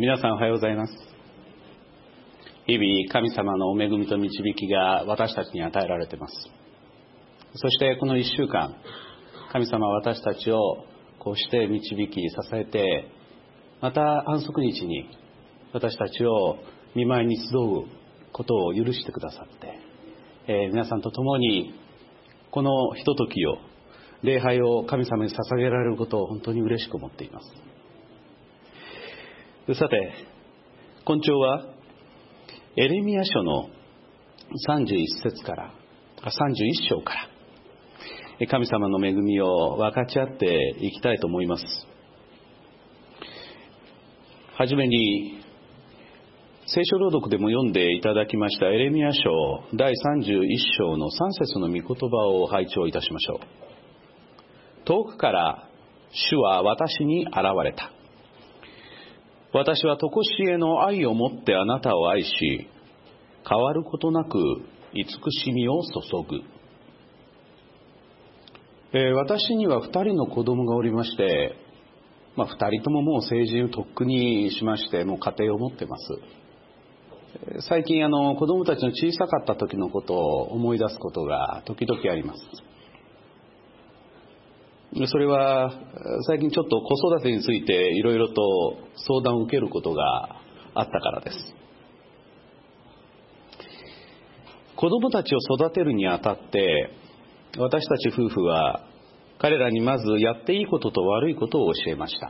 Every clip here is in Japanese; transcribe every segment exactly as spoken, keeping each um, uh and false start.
皆さんおはようございます。日々神様のお恵みと導きが私たちに与えられています。そしてこの一週間、神様は私たちをこうして導き支えて、また安息日に私たちを御前に集うことを許してくださって、えー、皆さんと共にこのひとときを、礼拝を神様に捧げられることを本当に嬉しく思っています。さて、今朝はエレミヤ書のさんじゅういっ節からさんじゅういっ章から神様の恵みを分かち合っていきたいと思います。はじめに聖書朗読でも読んでいただきましたエレミヤ書だいさんじゅういっ章のさん節の御言葉を拝聴いたしましょう。遠くから主は私に現れた。私は常しえの愛をもってあなたを愛し、変わることなく慈しみを注ぐ。えー、私には二人の子供がおりまして、まあ、二人とももう成人をとっくにしまして、もう家庭を持ってます。最近あの子供たちの小さかった時のことを思い出すことが時々あります。それは最近ちょっと子育てについていろいろと相談を受けることがあったからです。子供たちを育てるにあたって私たち夫婦は彼らにまずやっていいことと悪いことを教えました。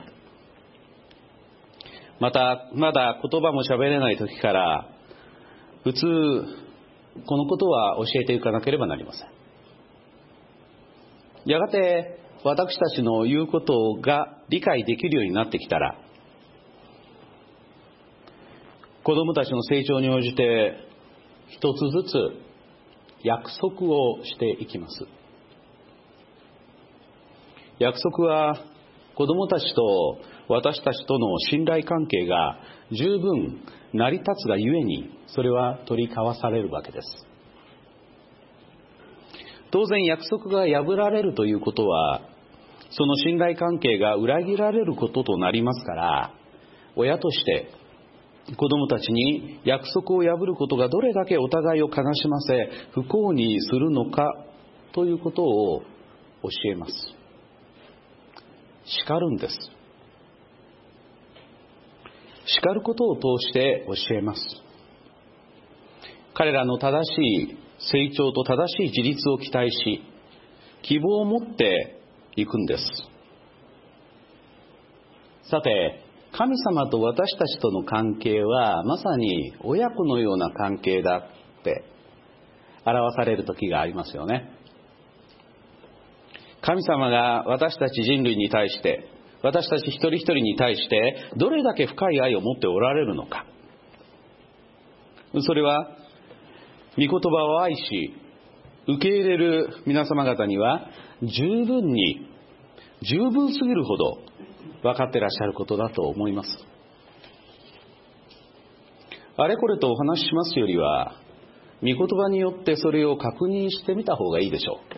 またまだ言葉も喋れない時から普通このことは教えていかなければなりません。やがて私たちの言うことが理解できるようになってきたら、子供たちの成長に応じて一つずつ約束をしていきます。約束は子供たちと私たちとの信頼関係が十分成り立つがゆえに、それは取り交わされるわけです。当然約束が破られるということは、その信頼関係が裏切られることとなりますから、親として子供たちに約束を破ることがどれだけお互いを悲しませ不幸にするのかということを教えます。叱るんです。叱ることを通して教えます。彼らの正しい成長と正しい自立を期待し、希望を持っていくんです。さて、神様と私たちとの関係はまさに親子のような関係だって表される時がありますよね。神様が私たち人類に対して、私たち一人一人に対してどれだけ深い愛を持っておられるのか、それは御言葉を愛し受け入れる皆様方には十分に十分すぎるほど分かっていらっしゃることだと思います。あれこれとお話ししますよりは、御言葉によってそれを確認してみた方がいいでしょう。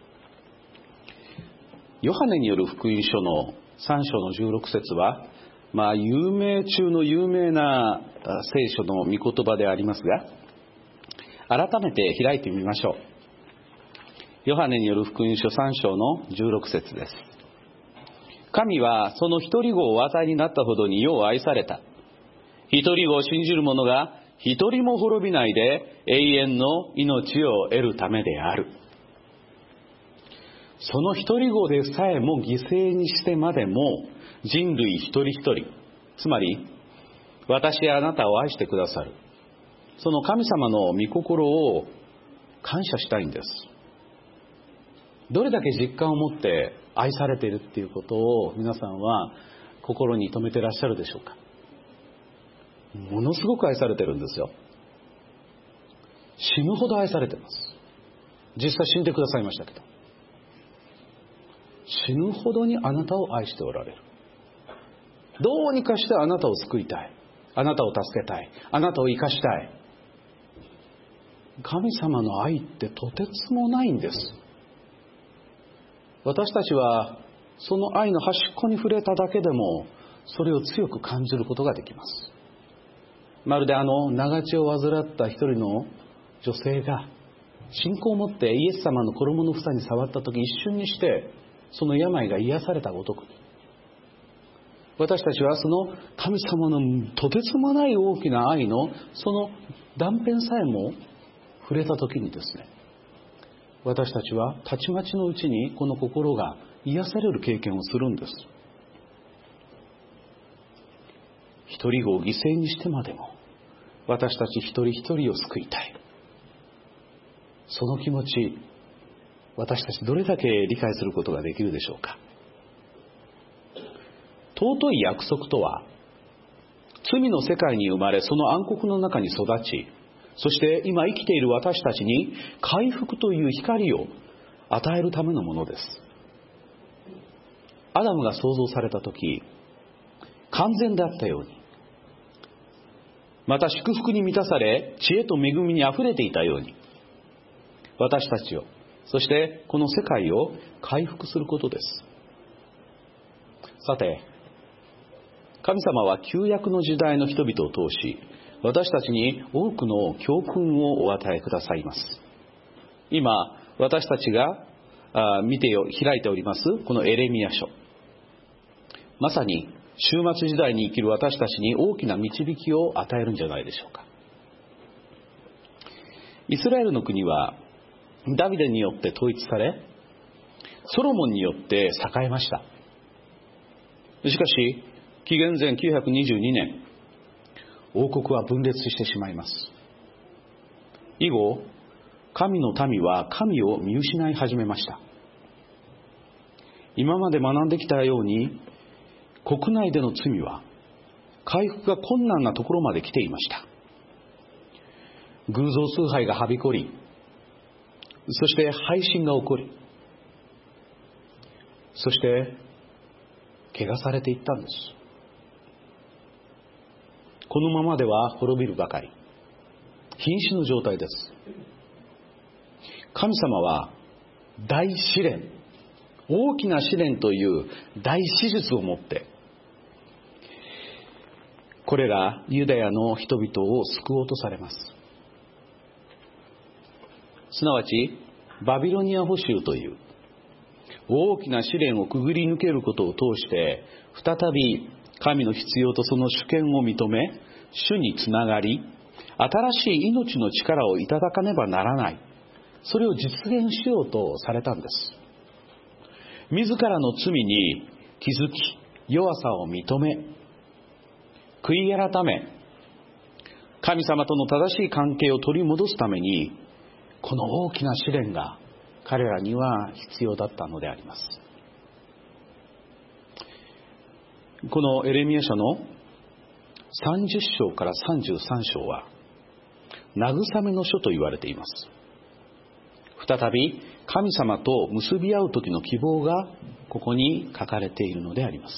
ヨハネによる福音書のさん章のじゅうろく節は、まあ有名中の有名な聖書の御言葉でありますが、改めて開いてみましょう。ヨハネによる福音書さん章のじゅうろく節です。神はその一人子をお与えになったほどに世を愛された。一人子を信じる者が一人も滅びないで永遠の命を得るためである。その一人子でさえも犠牲にしてまでも人類一人一人、つまり私やあなたを愛してくださる、その神様の御心を感謝したいんです。どれだけ実感を持って愛されているっていうことを皆さんは心に留めていらっしゃるでしょうか。ものすごく愛されてるんですよ。死ぬほど愛されてます。実際死んでくださいましたけど、死ぬほどにあなたを愛しておられる。どうにかしてあなたを救いたい、あなたを助けたい、あなたを生かしたい。神様の愛ってとてつもないんです。私たちはその愛の端っこに触れただけでもそれを強く感じることができます。まるであの長血を患った一人の女性が信仰を持ってイエス様の衣の房に触った時、一瞬にしてその病が癒されたごとくに、私たちはその神様のとてつもない大きな愛のその断片さえも触れた時にですね、私たちはたちまちのうちにこの心が癒される経験をするんです。一人子を犠牲にしてまでも私たち一人一人を救いたい。その気持ち、私たちどれだけ理解することができるでしょうか。尊い約束とは、罪の世界に生まれその暗黒の中に育ち、そして今生きている私たちに回復という光を与えるためのものです。アダムが創造された時、完全であったように、また祝福に満たされ知恵と恵みにあふれていたように、私たちを、そしてこの世界を回復することです。さて、神様は旧約の時代の人々を通し、私たちに多くの教訓をお与えくださいます。今私たちが見て開いておりますこのエレミヤ書、まさに終末時代に生きる私たちに大きな導きを与えるんじゃないでしょうか。イスラエルの国はダビデによって統一され、ソロモンによって栄えました。しかし紀元前きゅうひゃくにじゅうにねん、王国は分裂してしまいます。以後、神の民は神を見失い始めました。今まで学んできたように、国内での罪は回復が困難なところまで来ていました。偶像崇拝がはびこり、そして背信が起こり、そして汚されていったんです。このままでは滅びるばかり、瀕死の状態です。神様は大試練、大きな試練という大手術をもって、これらユダヤの人々を救おうとされます。すなわちバビロニア捕囚という大きな試練をくぐり抜けることを通して、再び神の必要とその主権を認め、主につながり、新しい命の力をいただかねばならない、それを実現しようとされたんです。自らの罪に気づき、弱さを認め、悔い改め、神様との正しい関係を取り戻すために、この大きな試練が彼らには必要だったのであります。このエレミヤ書のさんじゅっ章からさんじゅうさん章は慰めの書と言われています。再び神様と結び合う時の希望がここに書かれているのであります。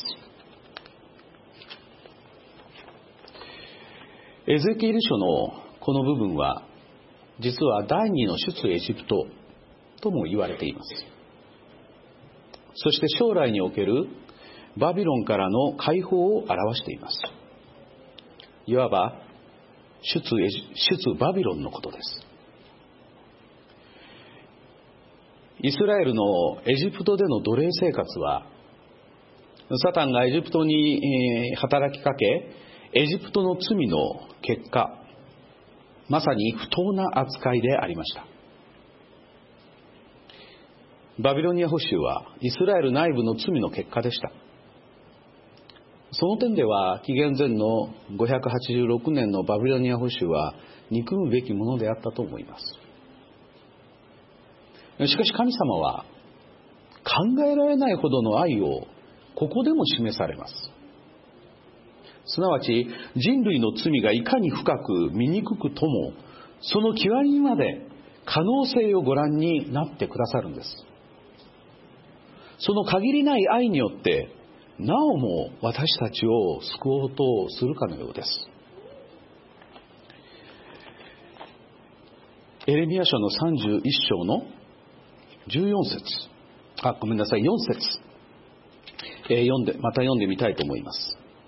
エゼキエル書のこの部分は、実は第二の出エジプトとも言われています。そして将来におけるバビロンからの解放を表しています。いわば出エジ、出バビロンのことです。イスラエルのエジプトでの奴隷生活は、サタンがエジプトに働きかけ、エジプトの罪の結果、まさに不当な扱いでありました。バビロニア捕囚はイスラエル内部の罪の結果でした。その点では紀元前のごひゃくはちじゅうろくねんのバビロニア捕囚は憎むべきものであったと思います。しかし神様は考えられないほどの愛をここでも示されます。すなわち人類の罪がいかに深く醜くとも、その極みまで可能性をご覧になってくださるんです。その限りない愛によってなおも私たちを救おうとするかのようです。エレミヤ書のさんじゅういっ章のじゅうよん節、あ、ごめんなさい、よん節、えー、読んでまた読んでみたいと思います。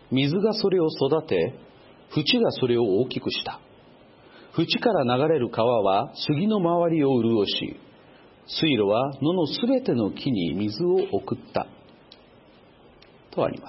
水がそれを育て、淵がそれを大きくした。淵から流れる川は杉の周りを潤し、水路は野のすべての木に水を送った。とあります。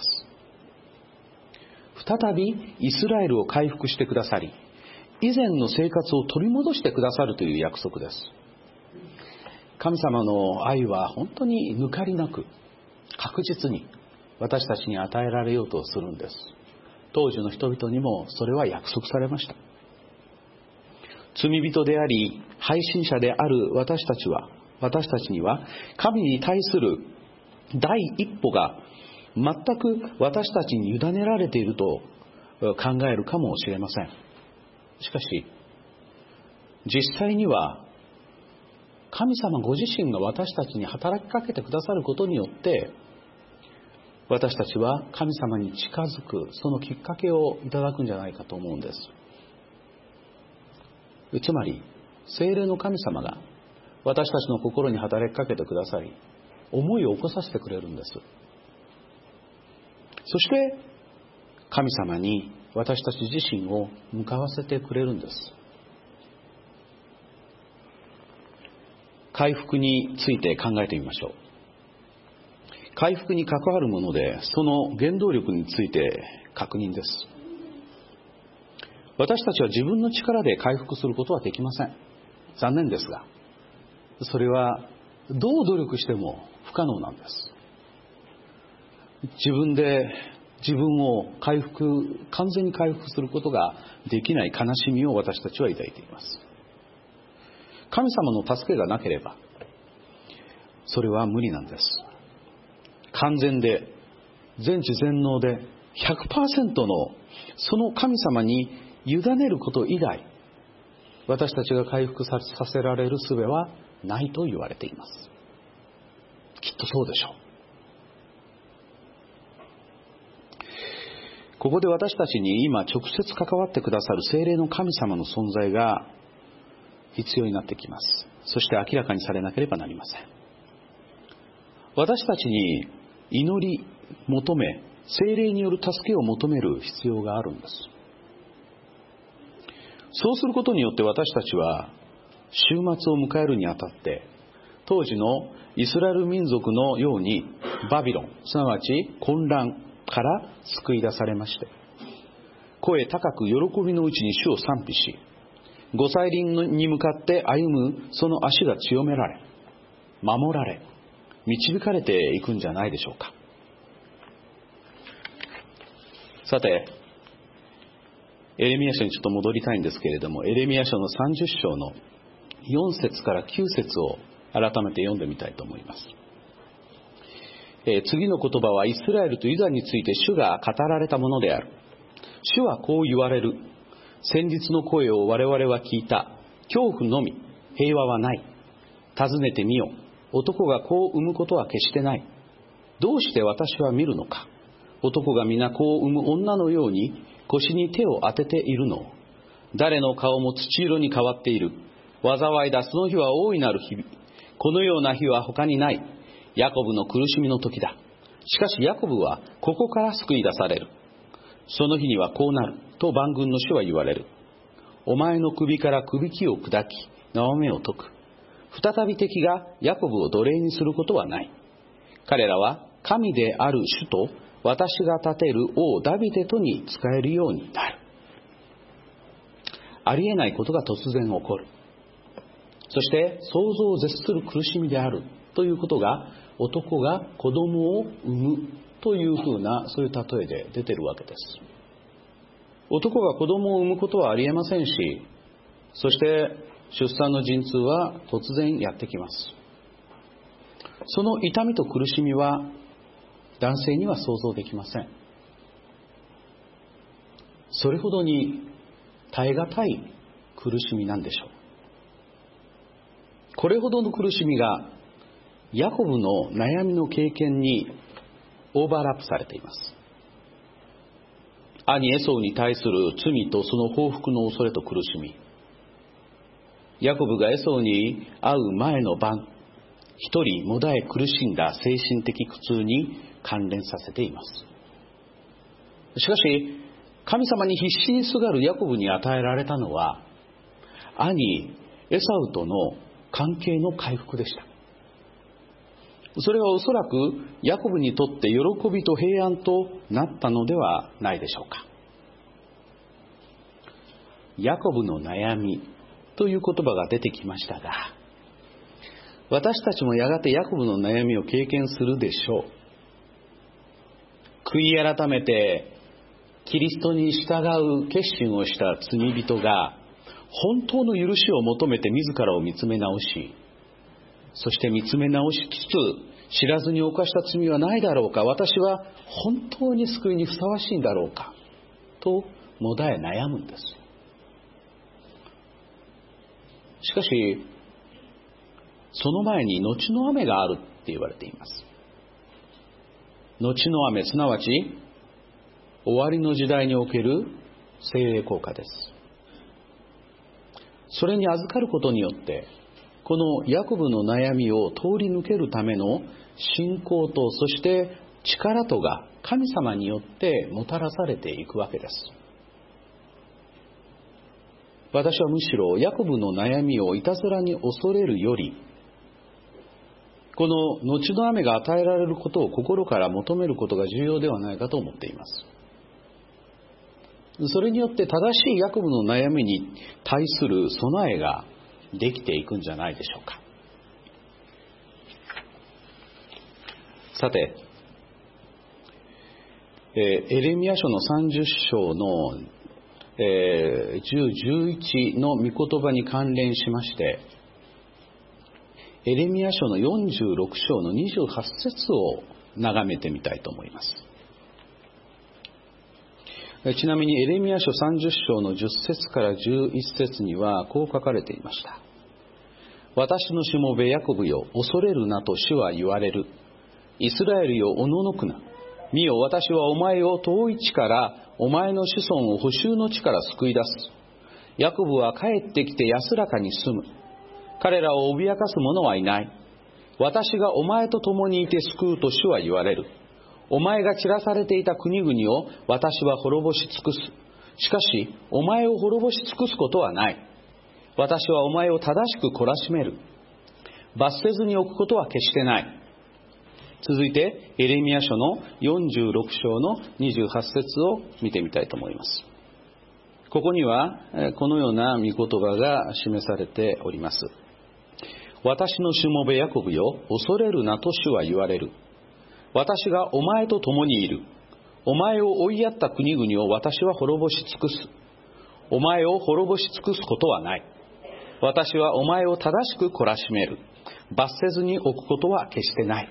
再びイスラエルを回復してくださり、以前の生活を取り戻してくださるという約束です。神様の愛は本当に抜かりなく、確実に私たちに与えられようとするんです。当時の人々にもそれは約束されました。罪人であり配信者である私たちは、私たちには神に対する第一歩が全く私たちに委ねられていると考えるかもしれません。しかし、実際には神様ご自身が私たちに働きかけてくださることによって、私たちは神様に近づく、そのきっかけをいただくんじゃないかと思うんです。つまり、聖霊の神様が私たちの心に働きかけてくださり、思いを起こさせてくれるんです。そして、神様に私たち自身を向かわせてくれるんです。回復について考えてみましょう。回復に関わるもので、その原動力について確認です。私たちは自分の力で回復することはできません。残念ですが、それはどう努力しても不可能なんです。自分で自分を回復、完全に回復することができない悲しみを私たちは抱いています。神様の助けがなければ、それは無理なんです。完全で、全知全能で ひゃくパーセント のその神様に委ねること以外、私たちが回復させられる術はないと言われています。きっとそうでしょう。ここで私たちに今直接関わってくださる聖霊の神様の存在が必要になってきます。そして明らかにされなければなりません。私たちに祈り求め、聖霊による助けを求める必要があるんです。そうすることによって私たちは終末を迎えるにあたって、当時のイスラエル民族のようにバビロン、すなわち混乱から救い出されまして、声高く喜びのうちに主を賛美し、御祭輪に向かって歩むその足が強められ、守られ、導かれていくんじゃないでしょうか。さて、エレミヤ書にちょっと戻りたいんですけれども、エレミヤ書のさんじゅっ章のよん節からきゅう節を改めて読んでみたいと思います。えー、次の言葉はイスラエルとユダについて主が語られたものである。主はこう言われる。先日の声を我々は聞いた。恐怖のみ、平和はない。尋ねてみよ。男が子を産むことは決してない。どうして私は見るのか。男が皆子を産む女のように腰に手を当てているの。誰の顔も土色に変わっている。災いだその日は大いなる日々。このような日は他にない。ヤコブの苦しみの時だ。しかしヤコブはここから救い出される。その日にはこうなると万軍の主は言われる。お前の首から首輝を砕き、縄目を解く。再び敵がヤコブを奴隷にすることはない。彼らは神である主と私が立てる王ダビデとに仕えるようになる。ありえないことが突然起こる。そして想像を絶する苦しみであるということが、男が子供を産むというふうな、そういう例えで出ているわけです。男が子供を産むことはありえませんし、そして出産の陣痛は突然やってきます。その痛みと苦しみは男性には想像できません。それほどに耐え難い苦しみなんでしょう。これほどの苦しみがヤコブの悩みの経験にオーバーラップされています。兄エソウに対する罪とその報復の恐れと苦しみ、ヤコブがエソウに会う前の晩、一人もだえ苦しんだ精神的苦痛に関連させています。 しかし神様に必死にすがるヤコブに与えられたのは、兄エサウとの関係の回復でした。それはおそらくヤコブにとって喜びと平安となったのではないでしょうか。ヤコブの悩みという言葉が出てきましたが、私たちもやがてヤコブの悩みを経験するでしょう。悔い改めてキリストに従う決心をした罪人が本当の許しを求めて自らを見つめ直し、そして見つめ直しつつ、知らずに犯した罪はないだろうか、私は本当に救いにふさわしいんだろうかともだえ悩むんです。しかしその前に後の雨があるって言われています。後の雨、すなわち終わりの時代における聖霊効果です。それに預かることによって、このヤコブの悩みを通り抜けるための信仰と、そして力とが神様によってもたらされていくわけです。私はむしろヤコブの悩みをいたずらに恐れるより、この後の雨が与えられることを心から求めることが重要ではないかと思っています。それによって正しいヤコブの悩みに対する備えができていくんじゃないでしょうか。さて、えー、エレミヤ書のさんじゅっ章の、えー、じゅう、じゅういちの御言葉に関連しまして、エレミヤ書のよんじゅうろく章のにじゅうはち節を眺めてみたいと思います。ちなみにエレミヤ書さんじゅっ章のじゅっ節からじゅういち節にはこう書かれていました。私のしもべヤコブよ、恐れるなと主は言われる。イスラエルよ、おののくな。見よ、私はお前を遠い地からお前の子孫を捕囚の地から救い出す。ヤコブは帰ってきて安らかに住む。彼らを脅かす者はいない。私がお前と共にいて救うと主は言われる。お前が散らされていた国々を私は滅ぼし尽くす。しかしお前を滅ぼし尽くすことはない。私はお前を正しく懲らしめる。罰せずに置くことは決してない。続いてエレミヤ書のよんじゅうろく章のにじゅうはち節を見てみたいと思います。ここにはこのような御言葉が示されております。私のしもべヤコブよ、恐れるなと主は言われる。私がお前と共にいる。お前を追いやった国々を私は滅ぼし尽くす。お前を滅ぼし尽くすことはない。私はお前を正しく懲らしめる。罰せずに置くことは決してない。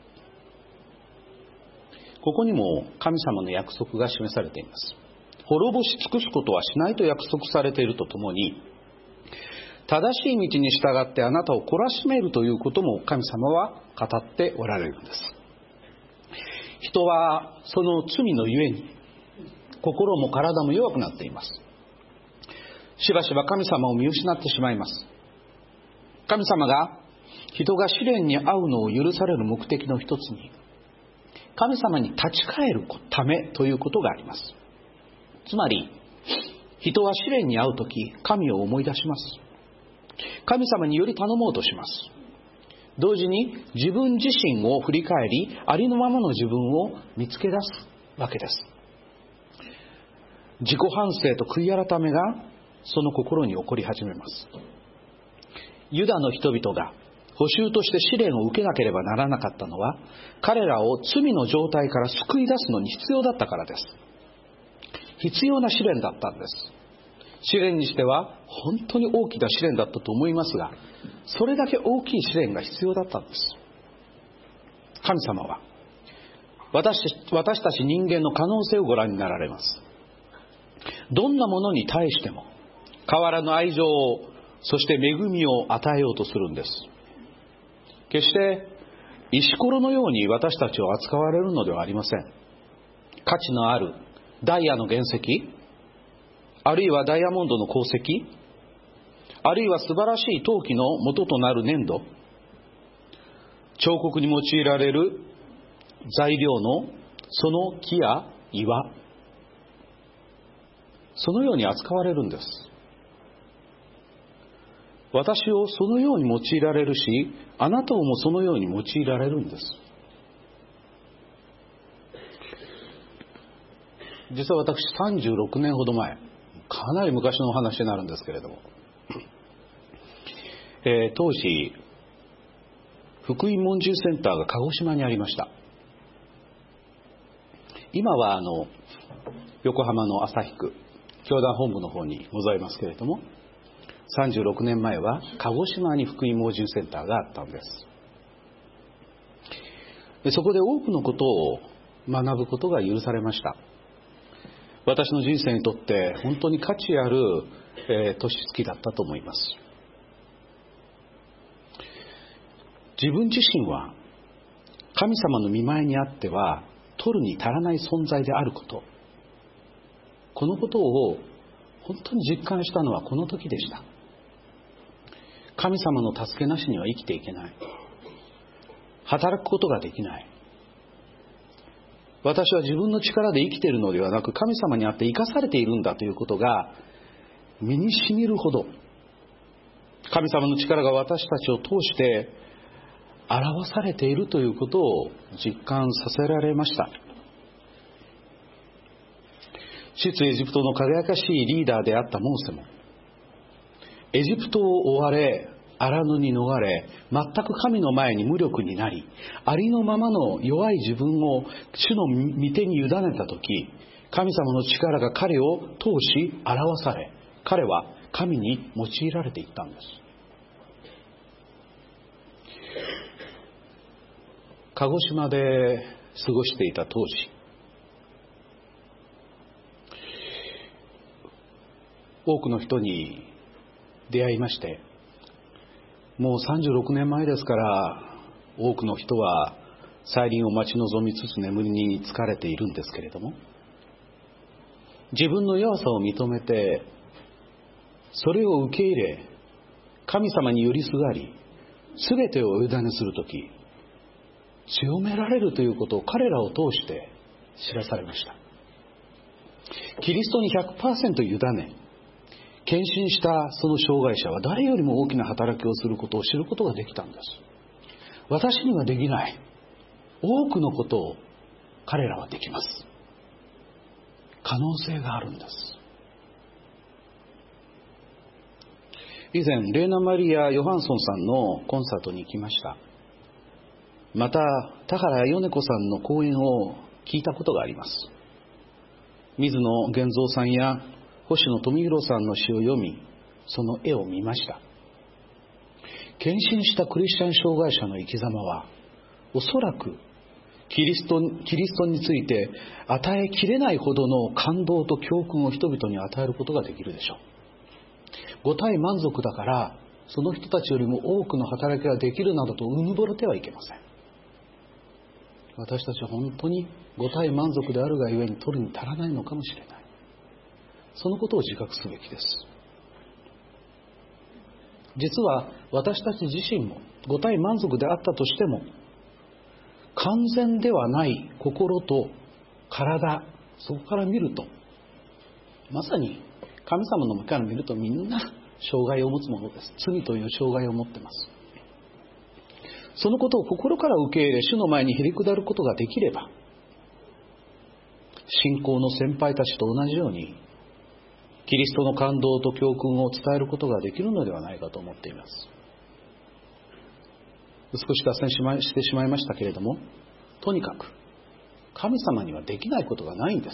ここにも神様の約束が示されています。滅ぼし尽くすことはしないと約束されているとともに、正しい道に従ってあなたを懲らしめるということも神様は語っておられるんです。人はその罪のゆえに心も体も弱くなっています。しばしば神様を見失ってしまいます。神様が人が試練に遭うのを許される目的の一つに、神様に立ち返るためということがあります。つまり人は試練に遭うとき神を思い出します。神様により頼もうとします。同時に自分自身を振り返り、ありのままの自分を見つけ出すわけです。自己反省と悔い改めがその心に起こり始めます。ユダの人々が捕囚として試練を受けなければならなかったのは、彼らを罪の状態から救い出すのに必要だったからです。必要な試練だったんです。試練にしては本当に大きな試練だったと思いますが、それだけ大きい試練が必要だったんです。神様は私、私たち人間の可能性をご覧になられます。どんなものに対しても変わらぬ愛情を、そして恵みを与えようとするんです。決して石ころのように私たちを扱われるのではありません。価値のあるダイヤの原石、あるいはダイヤモンドの鉱石、あるいは素晴らしい陶器の元となる粘土、彫刻に用いられる材料のその木や岩、 そのように扱われるんです。私をそのように用いられるし、あなたをもそのように用いられるんです。実は私さんじゅうろくねんほど前、かなり昔のお話になるんですけれども、えー、当時福音門人センターが鹿児島にありました。今はあの横浜の旭区教団本部の方にございますけれども、さんじゅうろくねんまえは鹿児島に福音盲人センターがあったんです。でそこで多くのことを学ぶことが許されました。私の人生にとって本当に価値ある、えー、年月だったと思います。自分自身は神様の御前にあっては取るに足らない存在であること、このことを本当に実感したのはこの時でした。神様の助けなしには生きていけない。働くことができない。私は自分の力で生きているのではなく、神様にあって生かされているんだということが身に染みるほど、神様の力が私たちを通して表されているということを実感させられました。出エジプトの輝かしいリーダーであったモーセも、エジプトを追われ荒野に逃れ、全く神の前に無力になり、ありのままの弱い自分を主の御手に委ねたとき、神様の力が彼を通し表され、彼は神に用いられていったんです。鹿児島で過ごしていた当時、多くの人に出会いまして、もうさんじゅうろくねんまえですから、多くの人は再臨を待ち望みつつ眠りに疲れているんですけれども、自分の弱さを認めてそれを受け入れ、神様に寄りすがり、全てをお委ねするとき、強められるということを彼らを通して知らされました。キリストに ひゃくパーセント 委ね、献身したその障害者は誰よりも大きな働きをすることを知ることができたんです。私にはできない多くのことを彼らはできます。可能性があるんです。以前レーナ・マリア・ヨハンソンさんのコンサートに行きました。また田原米子さんの講演を聞いたことがあります。水野源三さんや星野富弘さんの詩を読み、その絵を見ました。献身したクリスチャン障害者の生き様は、おそらくキリスト、キリストについて与えきれないほどの感動と教訓を人々に与えることができるでしょう。五体満足だからその人たちよりも多くの働きができるなどとうぬぼれてはいけません。私たちは本当に五体満足であるがゆえに取るに足らないのかもしれない。そのことを自覚すべきです。実は私たち自身も五体満足であったとしても、完全ではない心と体、そこから見ると、まさに神様の目から見るとみんな障害を持つものです。罪という障害を持っています。そのことを心から受け入れ、主の前にへり下ることができれば、信仰の先輩たちと同じようにキリストの感動と教訓を伝えることができるのではないかと思っています。少し脱線しましてしまいましたけれども、とにかく神様にはできないことがないんです。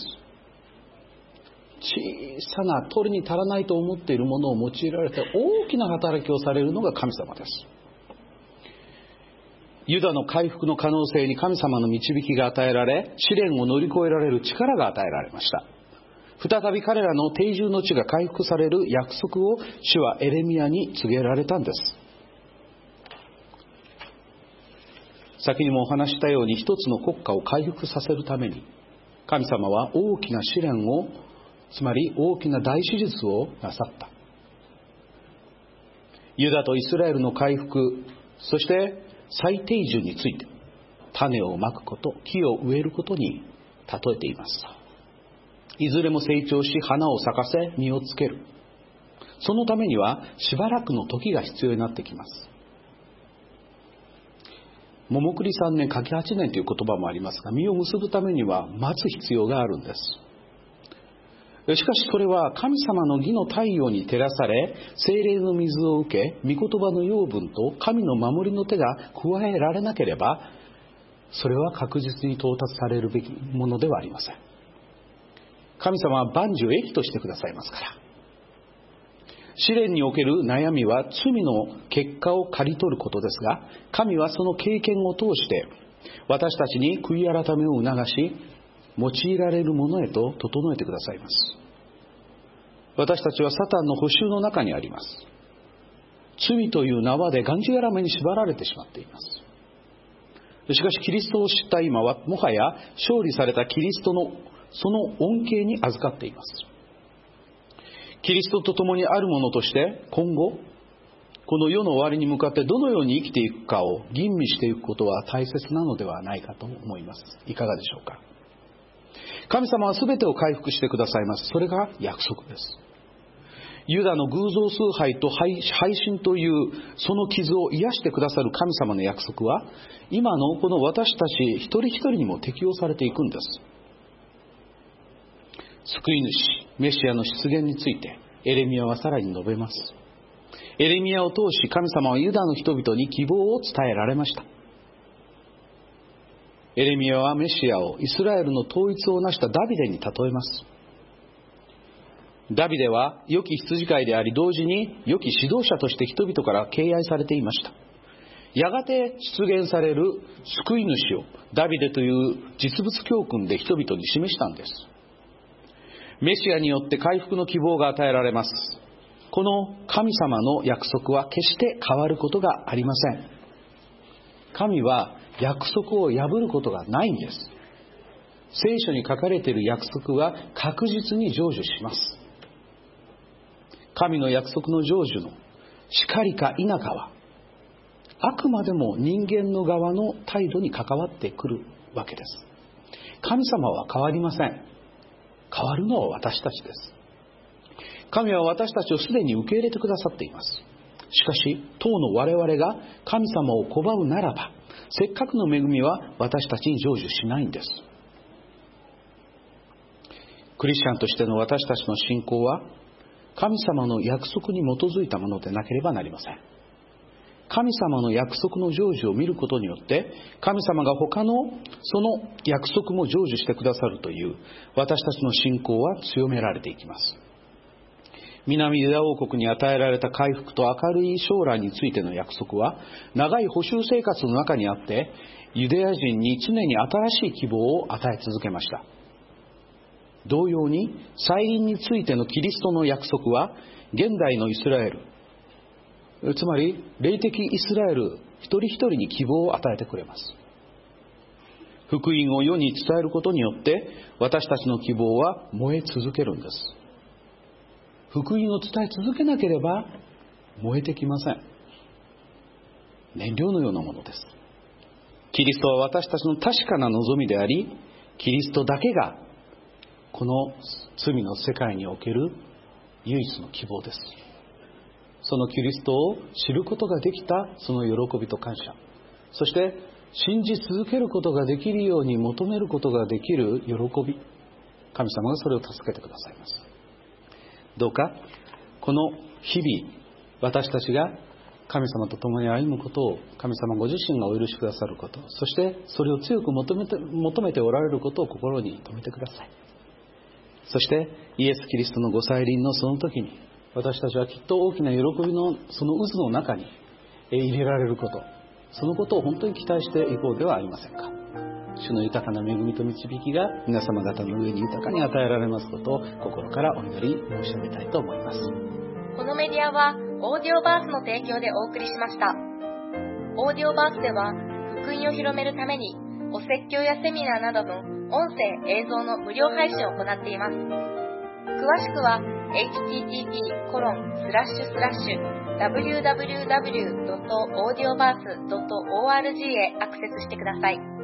小さな取るに足らないと思っているものを用いられて大きな働きをされるのが神様です。ユダの回復の可能性に神様の導きが与えられ、試練を乗り越えられる力が与えられました。再び彼らの定住の地が回復される約束を主はエレミヤに告げられたんです。先にもお話したように、一つの国家を回復させるために神様は大きな試練を、つまり大きな大手術をなさった。ユダとイスラエルの回復、そして再定住について種をまくこと、木を植えることに例えています。 いずれも成長し花を咲かせ実をつける。そのためにはしばらくの時が必要になってきます。桃栗さんねん柿はちねんという言葉もありますが、実を結ぶためには待つ必要があるんです。しかしそれは神様の義の太陽に照らされ、聖霊の水を受け、御言葉の養分と神の守りの手が加えられなければ、それは確実に到達されるべきものではありません。神様は万事を益としてくださいますから。試練における悩みは罪の結果を刈り取ることですが、神はその経験を通して私たちに悔い改めを促し、用いられるものへと整えてくださいます。私たちはサタンの捕囚の中にあります。罪という縄でがんじがらめに縛られてしまっています。しかしキリストを知った今はもはや勝利されたキリストのその恩恵に預かっています。キリストと共にあるものとして今後この世の終わりに向かってどのように生きていくかを吟味していくことは大切なのではないかと思います。いかがでしょうか。神様は全てを回復してくださいます。それが約束です。ユダの偶像崇拝と背信というその傷を癒してくださる神様の約束は今のこの私たち一人一人にも適用されていくんです。救い主メシアの出現についてエレミヤはさらに述べます。エレミヤを通し神様はユダの人々に希望を伝えられました。エレミヤはメシアをイスラエルの統一を成したダビデに例えます。ダビデは良き羊飼いであり、同時に良き指導者として人々から敬愛されていました。やがて出現される救い主をダビデという実物教訓で人々に示したんです。メシアによって回復の希望が与えられます。この神様の約束は決して変わることがありません。神は約束を破ることがないんです。聖書に書かれている約束は確実に成就します。神の約束の成就のしりか否かはあくまでも人間の側の態度に関わってくるわけです。神様は変わりません。変わるのは私たちです。神は私たちをすでに受け入れてくださっています。しかし当の我々が神様を拒むならば、せっかくの恵みは私たちに成就しないんです。クリスチャンとしての私たちの信仰は神様の約束に基づいたものでなければなりません。神様の約束の成就を見ることによって、神様が他のその約束も成就してくださるという私たちの信仰は強められていきます。南ユダ王国に与えられた回復と明るい将来についての約束は、長い捕囚生活の中にあってユダヤ人に常に新しい希望を与え続けました。同様に再臨についてのキリストの約束は現代のイスラエル、つまり霊的イスラエル一人一人に希望を与えてくれます。福音を世に伝えることによって私たちの希望は燃え続けるんです。福音を伝え続けなければ燃えてきません。燃料のようなものです。キリストは私たちの確かな望みであり、キリストだけがこの罪の世界における唯一の希望です。そのキリストを知ることができたその喜びと感謝、そして信じ続けることができるように求めることができる喜び、神様がそれを助けてくださいます。どうかこの日々私たちが神様と共に歩むことを神様ご自身がお許しくださること、そしてそれを強く求めて、求めておられることを心に留めてください。そしてイエス・キリストのご再臨のその時に私たちはきっと大きな喜びのその渦の中に入れられること、そのことを本当に期待していこうではありませんか。主の豊かな恵みと導きが皆様方の上に豊かに与えられますことを心からお祈り申し上げたいと思います。 このメディアはオーディオバースの提供でお送りしました。オーディオバースでは福音を広めるためにお説教やセミナーなどの音声映像の無料配信を行っています。詳しくは エイチティーティーピーコロンスラッシュスラッシュダブリューダブリューダブリュードットオーディオバースドットオーアールジー へアクセスしてください。